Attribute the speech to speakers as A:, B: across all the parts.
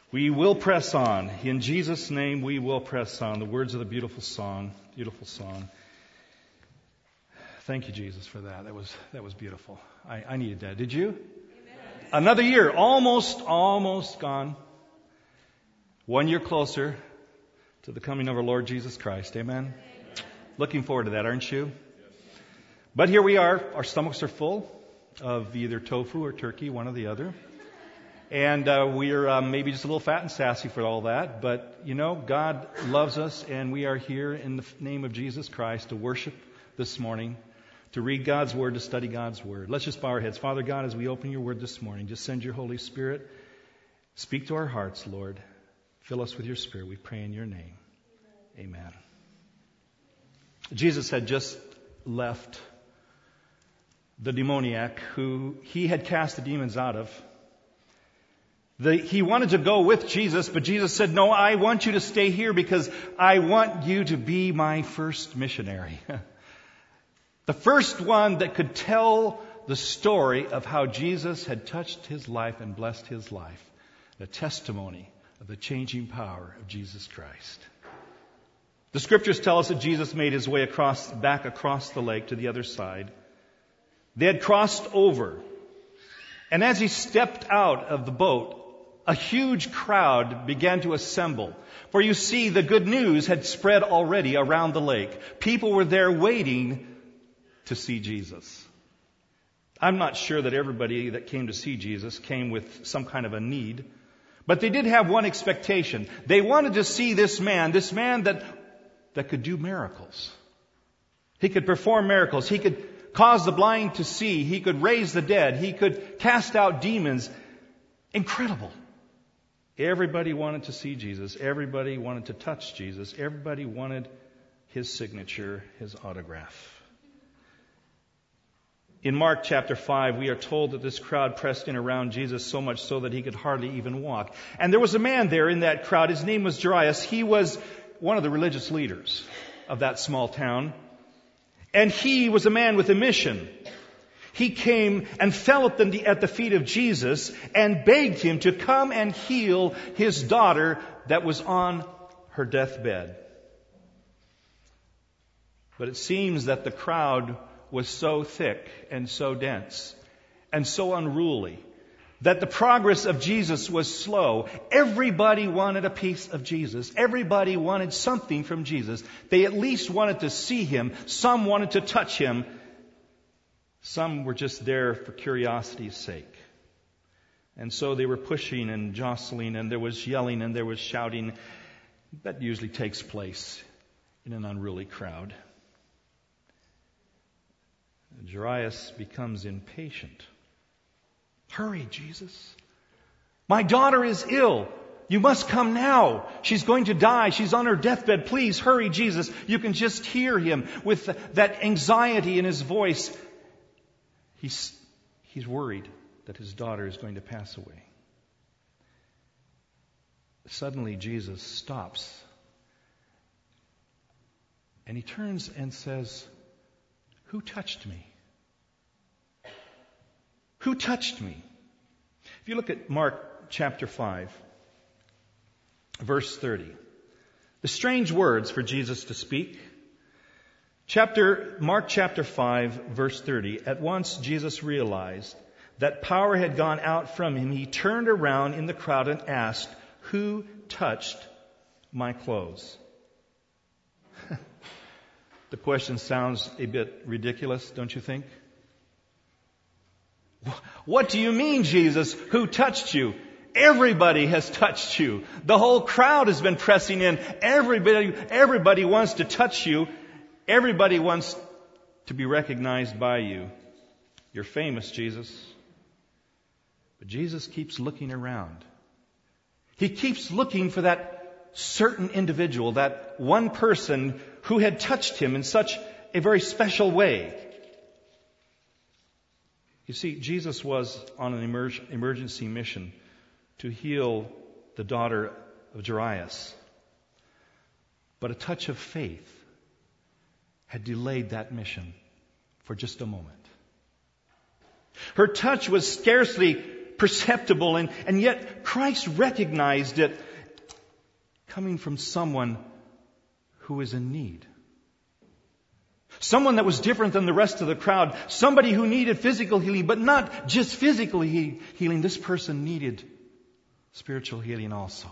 A: We will press on. In Jesus' name, we will press on. The words of the beautiful song. Beautiful song. Thank you, Jesus, for that. That was beautiful. I needed that. Did you? Amen. Another year. Almost gone. 1 year closer to the coming of our Lord Jesus Christ. Amen. Amen. Looking forward to that, aren't you? Yes. But here we are. Our stomachs are full of either tofu or turkey, one or the other. And we're maybe just a little fat and sassy for all that. But, God loves us, and we are here in the name of Jesus Christ to worship this morning, to read God's Word, to study God's Word. Let's just bow our heads. Father God, as we open your Word this morning, just send your Holy Spirit. Speak to our hearts, Lord. Fill us with your Spirit. We pray in your name. Amen. Jesus had just left the demoniac who he had cast the demons out of. He wanted to go with Jesus, but Jesus said, no, I want you to stay here because I want you to be my first missionary. The first one that could tell the story of how Jesus had touched his life and blessed his life. The testimony of the changing power of Jesus Christ. The scriptures tell us that Jesus made his way back across the lake to the other side. They had crossed over. And as he stepped out of the boat, a huge crowd began to assemble. For you see, the good news had spread already around the lake. People were there waiting to see Jesus. I'm not sure that everybody that came to see Jesus came with some kind of a need. But they did have one expectation. They wanted to see this man that could do miracles. He could perform miracles. He could cause the blind to see. He could raise the dead. He could cast out demons. Incredible. Everybody wanted to see Jesus. Everybody wanted to touch Jesus. Everybody wanted his signature, his autograph. In Mark chapter 5, we are told that this crowd pressed in around Jesus so much so that he could hardly even walk. And there was a man there in that crowd. His name was Jairus. He was one of the religious leaders of that small town. And he was a man with a mission. He came and fell at the feet of Jesus and begged him to come and heal his daughter that was on her deathbed. But it seems that the crowd was so thick and so dense and so unruly that the progress of Jesus was slow. Everybody wanted a piece of Jesus. Everybody wanted something from Jesus. They at least wanted to see him. Some wanted to touch him. Some were just there for curiosity's sake. And so they were pushing and jostling, and there was yelling and there was shouting. That usually takes place in an unruly crowd. Jairus becomes impatient. Hurry, Jesus. My daughter is ill. You must come now. She's going to die. She's on her deathbed. Please hurry, Jesus. You can just hear him with that anxiety in his voice. He's worried that his daughter is going to pass away. Suddenly Jesus stops. And he turns and says, who touched me? Who touched me? If you look at Mark chapter 5, verse 30, the strange words for Jesus to speak. Mark chapter 5, verse 30, at once Jesus realized that power had gone out from him. He turned around in the crowd and asked, who touched my clothes? The question sounds a bit ridiculous, don't you think? What do you mean, Jesus? Who touched you? Everybody has touched you. The whole crowd has been pressing in. Everybody wants to touch you. Everybody wants to be recognized by you. You're famous, Jesus. But Jesus keeps looking around. He keeps looking for that certain individual, that one person who had touched him in such a very special way. You see, Jesus was on an emergency mission to heal the daughter of Jairus. But a touch of faith had delayed that mission for just a moment. Her touch was scarcely perceptible, and yet Christ recognized it coming from someone who is in need. Someone that was different than the rest of the crowd. Somebody who needed physical healing, but not just physical healing. This person needed spiritual healing also.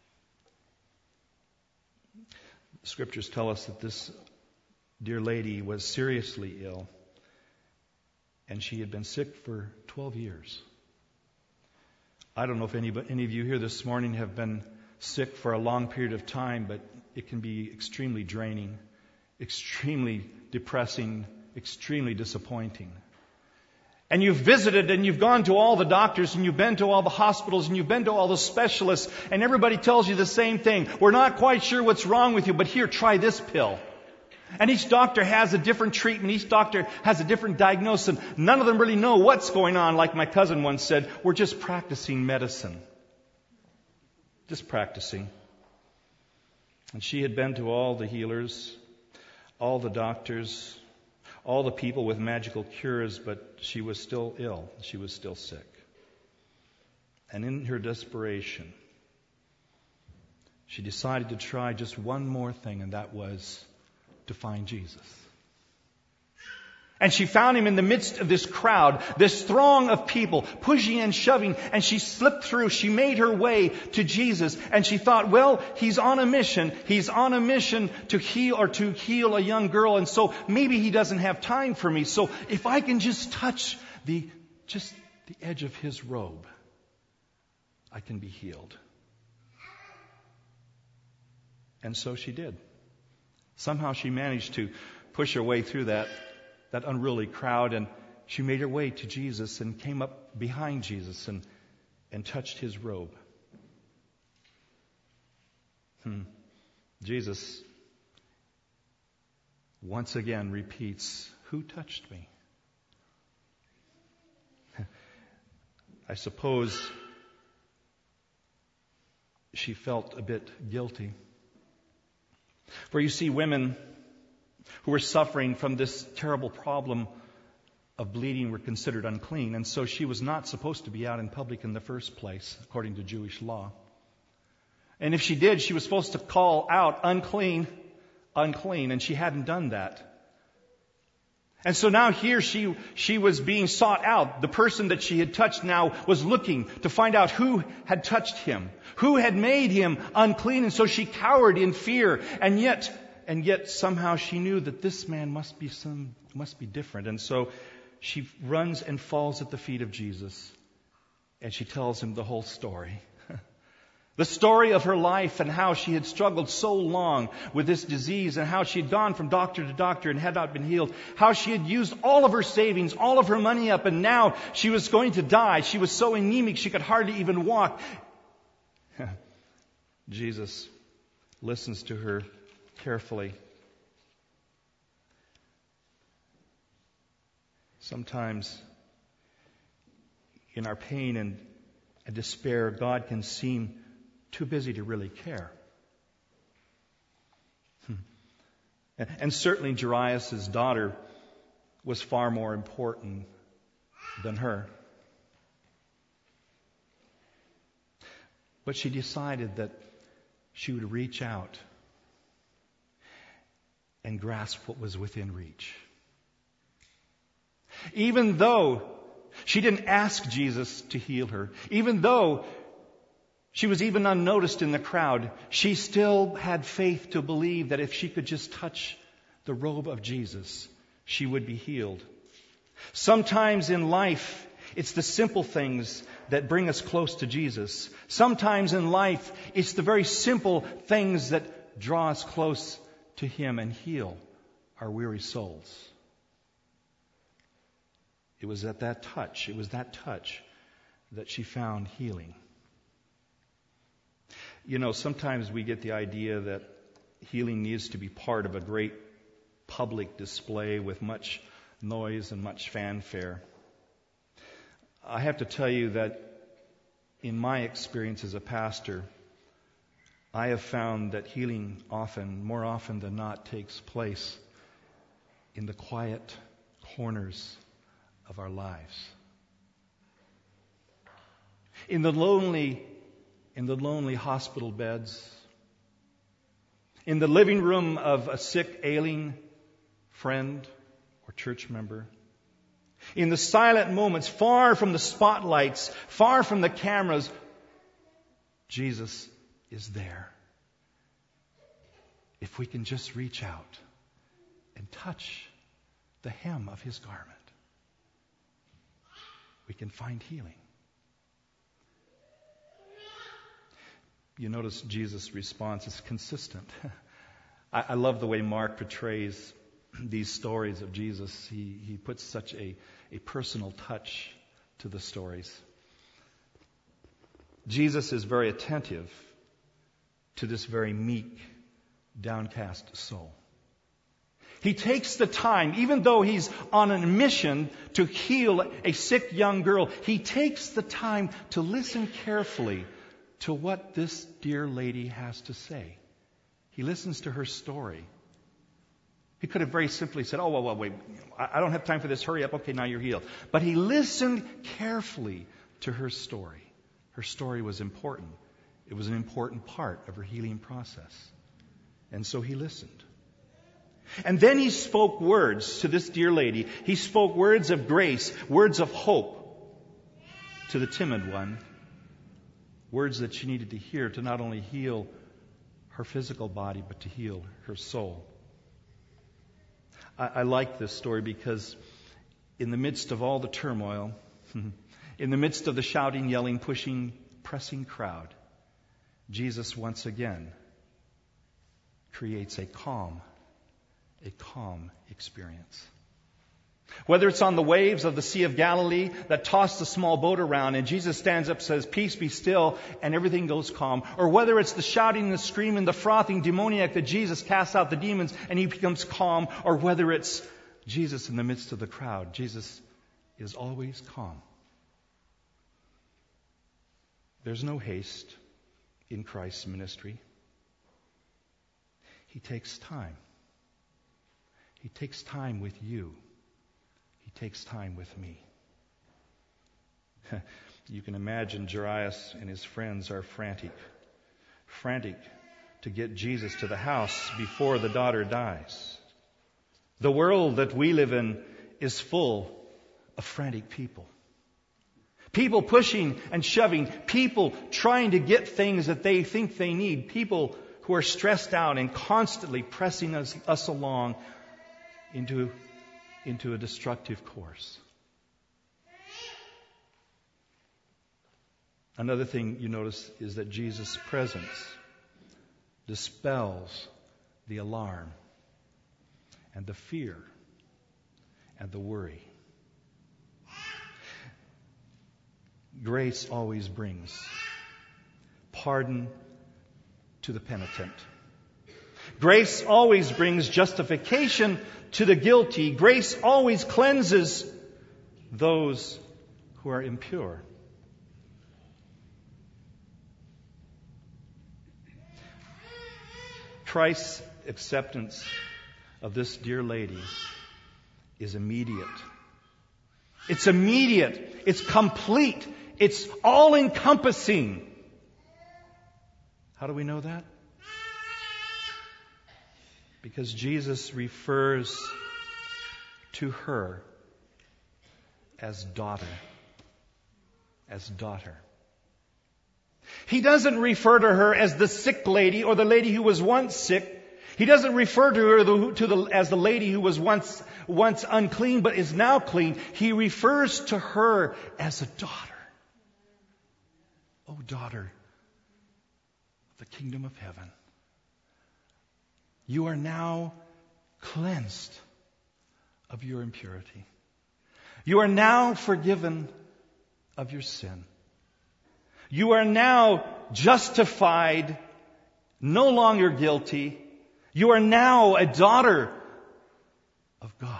A: Scriptures tell us that this dear lady was seriously ill, and she had been sick for 12 years. I don't know if any of you here this morning have been sick for a long period of time, but it can be extremely draining, extremely depressing, extremely disappointing. And you've visited and you've gone to all the doctors and you've been to all the hospitals and you've been to all the specialists, and everybody tells you the same thing. We're not quite sure what's wrong with you, but here, try this pill. And each doctor has a different treatment. Each doctor has a different diagnosis. And none of them really know what's going on. Like my cousin once said, we're just practicing medicine. Just practicing. And she had been to all the healers, all the doctors, all the people with magical cures, but she was still ill. She was still sick. And in her desperation, she decided to try just one more thing, and that was to find Jesus. And she found him in the midst of this crowd, this throng of people, pushing and shoving, and she slipped through. She made her way to Jesus, and she thought, well, he's on a mission. He's on a mission to heal a young girl, and so maybe he doesn't have time for me. So if I can just touch the edge of his robe, I can be healed. And so she did. Somehow she managed to push her way through that unruly crowd, and she made her way to Jesus and came up behind Jesus and touched his robe. Jesus once again repeats, "Who touched me?" I suppose she felt a bit guilty. For you see, women who were suffering from this terrible problem of bleeding were considered unclean, and so she was not supposed to be out in public in the first place, according to Jewish law. And if she did, she was supposed to call out, "Unclean, unclean," and she hadn't done that. And so now here she was being sought out. The person that she had touched now was looking to find out who had touched him, who had made him unclean. And so she cowered in fear. And yet somehow she knew that this man must be different. And so she runs and falls at the feet of Jesus. And she tells him the whole story. The story of her life and how she had struggled so long with this disease and how she had gone from doctor to doctor and had not been healed. How she had used all of her savings, all of her money up, and now she was going to die. She was so anemic she could hardly even walk. Jesus listens to her carefully. Sometimes in our pain and despair, God can seem too busy to really care. And certainly Jairus' daughter was far more important than her. But she decided that she would reach out and grasp what was within reach. Even though she didn't ask Jesus to heal her, even though she was even unnoticed in the crowd, she still had faith to believe that if she could just touch the robe of Jesus, she would be healed. Sometimes in life, it's the simple things that bring us close to Jesus. Sometimes in life, it's the very simple things that draw us close to Him and heal our weary souls. It was that touch that she found healing. You know, sometimes we get the idea that healing needs to be part of a great public display with much noise and much fanfare. I have to tell you that in my experience as a pastor, I have found that healing more often than not, takes place in the quiet corners of our lives. in the lonely hospital beds, in the living room of a sick, ailing friend or church member, in the silent moments, far from the spotlights, far from the cameras, Jesus is there. If we can just reach out and touch the hem of His garment, we can find healing. You notice Jesus' response is consistent. I love the way Mark portrays these stories of Jesus. He puts such a personal touch to the stories. Jesus is very attentive to this very meek, downcast soul. He takes the time, even though he's on a mission to heal a sick young girl, he takes the time to listen carefully to what this dear lady has to say. He listens to her story. He could have very simply said, oh, well, wait, I don't have time for this. Hurry up. Okay, now you're healed. But he listened carefully to her story. Her story was important. It was an important part of her healing process. And so he listened. And then he spoke words to this dear lady. He spoke words of grace, words of hope to the timid one. Words that she needed to hear to not only heal her physical body, but to heal her soul. I like this story because in the midst of all the turmoil, in the midst of the shouting, yelling, pushing, pressing crowd, Jesus once again creates a calm experience. Whether it's on the waves of the Sea of Galilee that toss the small boat around and Jesus stands up and says, peace be still, and everything goes calm. Or whether it's the shouting, the screaming, the frothing demoniac that Jesus casts out the demons and he becomes calm. Or whether it's Jesus in the midst of the crowd. Jesus is always calm. There's no haste in Christ's ministry. He takes time. He takes time with you. He takes time with me. You can imagine Jairus and his friends are frantic to get Jesus to the house before the daughter dies. The world that we live in is full of frantic people. People pushing and shoving. People trying to get things that they think they need. People who are stressed out and constantly pressing us along into a destructive course. Another thing you notice is that Jesus' presence dispels the alarm and the fear and the worry. Grace always brings pardon to the penitent. Grace always brings justification to the guilty. Grace always cleanses those who are impure. Christ's acceptance of this dear lady is immediate. It's immediate. It's complete. It's all-encompassing. How do we know that? Because Jesus refers to her as daughter. As daughter. He doesn't refer to her as the sick lady or the lady who was once sick. He doesn't refer to her as the lady who was once unclean but is now clean. He refers to her as a daughter. Oh, daughter of the kingdom of heaven. You are now cleansed of your impurity. You are now forgiven of your sin. You are now justified, no longer guilty. You are now a daughter of God.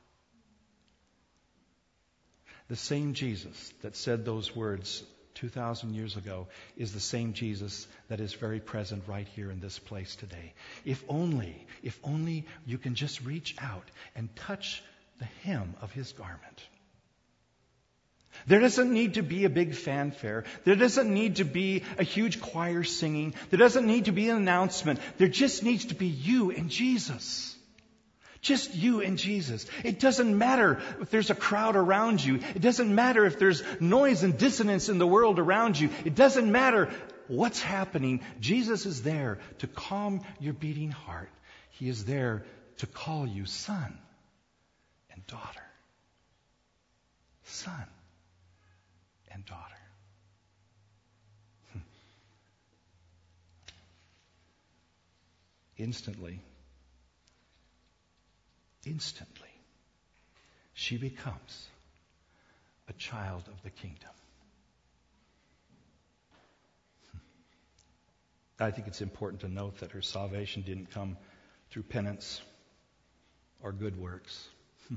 A: The same Jesus that said those words 2,000 years ago is the same Jesus that is very present right here in this place today. If only you can just reach out and touch the hem of His garment. There doesn't need to be a big fanfare. There doesn't need to be a huge choir singing. There doesn't need to be an announcement. There just needs to be you and Jesus. Just you and Jesus. It doesn't matter if there's a crowd around you. It doesn't matter if there's noise and dissonance in the world around you. It doesn't matter what's happening. Jesus is there to calm your beating heart. He is there to call you son and daughter. Son and daughter. Instantly, she becomes a child of the kingdom. I think it's important to note that her salvation didn't come through penance or good works.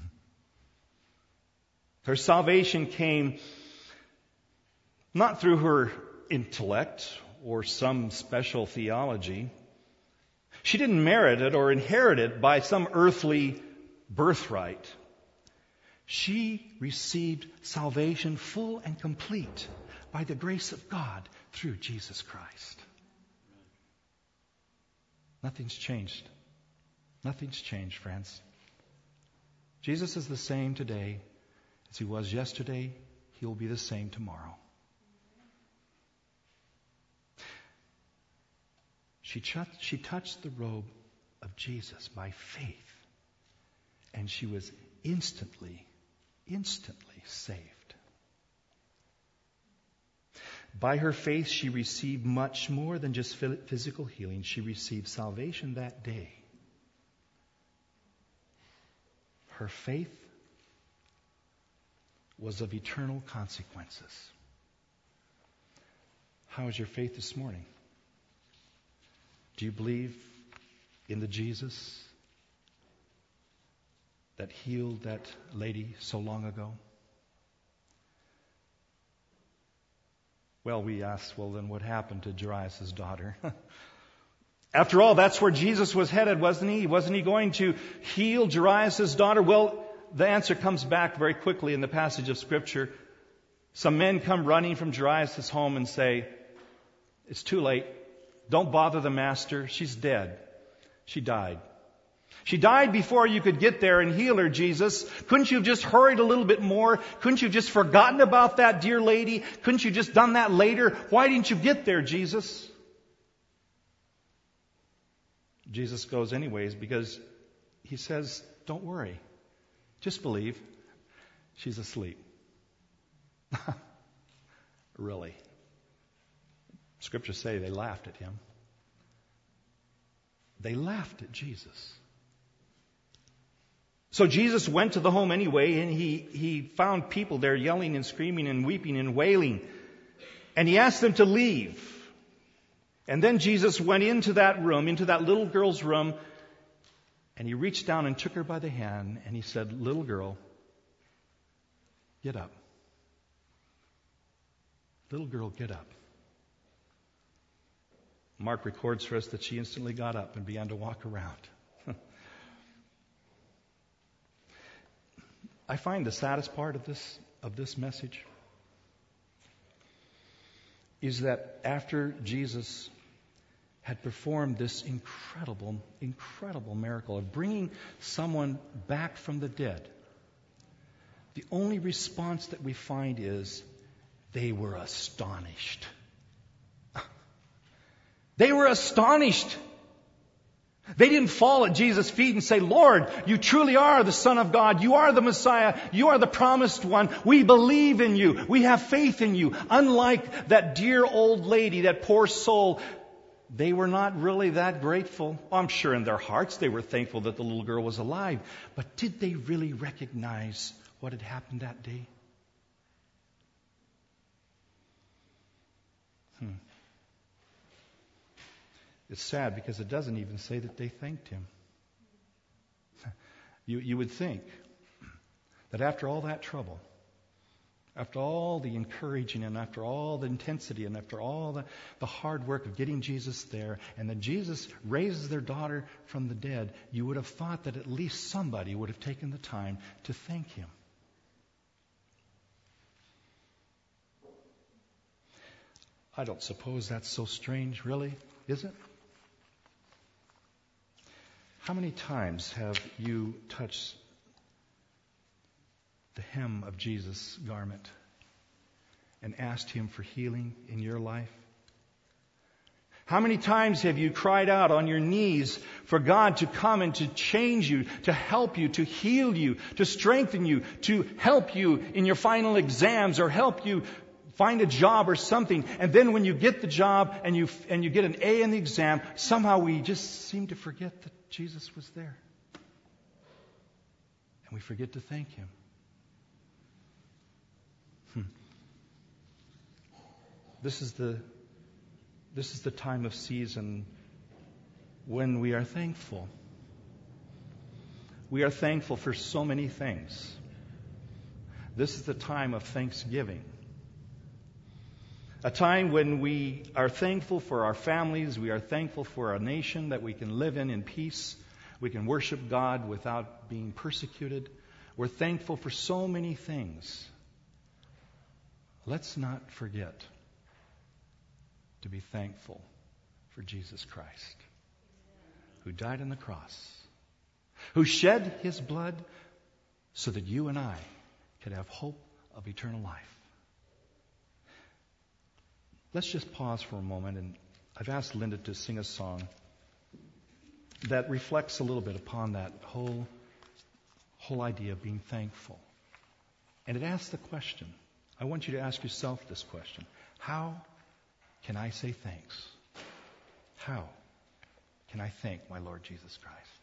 A: Her salvation came not through her intellect or some special theology. She didn't merit it or inherit it by some earthly birthright. She received salvation full and complete by the grace of God through Jesus Christ. Nothing's changed. Nothing's changed, friends. Jesus is the same today as he was yesterday. He will be the same tomorrow. She touched the robe of Jesus by faith, and she was instantly saved. By her faith, she received much more than just physical healing. She received salvation that day. Her faith was of eternal consequences. How is your faith this morning? Do you believe in the Jesus that healed that lady so long ago? Well, we ask, then what happened to Jairus' daughter? After all, that's where Jesus was headed, wasn't he? Wasn't he going to heal Jairus' daughter? Well, the answer comes back very quickly in the passage of Scripture. Some men come running from Jairus' home and say, it's too late. Don't bother the master. She's dead. She died. She died before you could get there and heal her, Jesus. Couldn't you have just hurried a little bit more? Couldn't you have just forgotten about that dear lady? Couldn't you have just done that later? Why didn't you get there, Jesus? Jesus goes anyways because he says, don't worry. Just believe. She's asleep. Really? Scriptures say they laughed at him. They laughed at Jesus. So Jesus went to the home anyway, and he found people there yelling and screaming and weeping and wailing. And he asked them to leave. And then Jesus went into that room, into that little girl's room, and he reached down and took her by the hand, and he said, little girl, get up. Little girl, get up. Mark records for us that she instantly got up and began to walk around. I find the saddest part of this message is that after Jesus had performed this incredible miracle of bringing someone back from the dead, the only response that we find is they were astonished. They were astonished. They didn't fall at Jesus' feet and say, Lord, you truly are the Son of God. You are the Messiah. You are the promised one. We believe in you. We have faith in you. Unlike that dear old lady, that poor soul, they were not really that grateful. I'm sure in their hearts they were thankful that the little girl was alive. But did they really recognize what had happened that day? It's sad because it doesn't even say that they thanked him. You would think that after all that trouble, after all the encouraging and after all the intensity and after all the hard work of getting Jesus there, and then Jesus raises their daughter from the dead, you would have thought that at least somebody would have taken the time to thank him. I don't suppose that's so strange, really, is it? How many times have you touched the hem of Jesus' garment and asked Him for healing in your life? How many times have you cried out on your knees for God to come and to change you, to help you, to heal you, to strengthen you, to help you in your final exams or help you find a job or something? And then when you get the job and you get an A in the exam, somehow we just seem to forget that Jesus was there. And we forget to thank Him. This is the time of season when we are thankful. We are thankful for so many things. This is the time of thanksgiving. A time when we are thankful for our families. We are thankful for a nation that we can live in peace. We can worship God without being persecuted. We're thankful for so many things. Let's not forget to be thankful for Jesus Christ, who died on the cross, who shed His blood so that you and I could have hope of eternal life. Let's just pause for a moment, and I've asked Linda to sing a song that reflects a little bit upon that whole idea of being thankful. And it asks the question, I want you to ask yourself this question: how can I say thanks? How can I thank my Lord Jesus Christ?